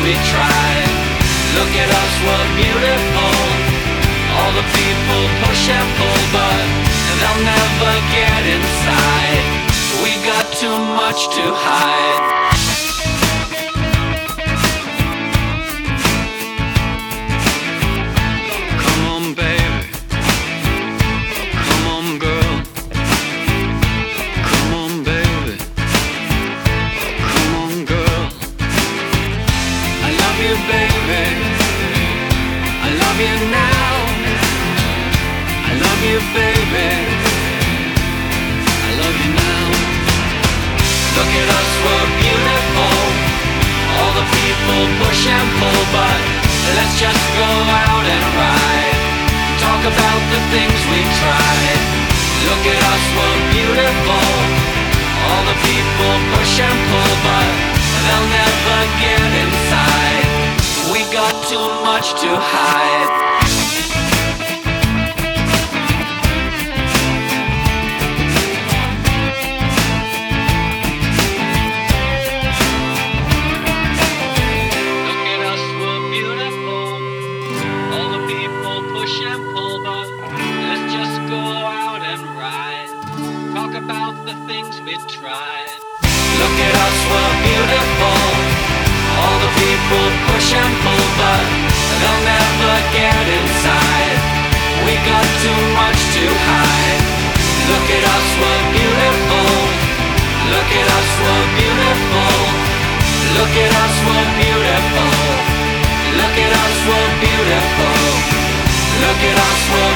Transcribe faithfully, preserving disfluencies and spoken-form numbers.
we tried. Look at us, we're beautiful. All the people push and pull, but they'll never get inside. We got too much to hide. Baby, I love you now. Look at us, we're beautiful. All the people push and pull, but let's just go out and ride. Talk about the things we tried. Look at us, we're beautiful. All the people push and pull, but they'll never get inside. We got too much to hide. About the things we tried. Look at us, we're beautiful. All the people push and pull, but they'll never get inside. We got too much to hide. Look at us, we're beautiful. Look at us, we're beautiful. Look at us, we're beautiful. Look at us, we're beautiful. Look at us, we're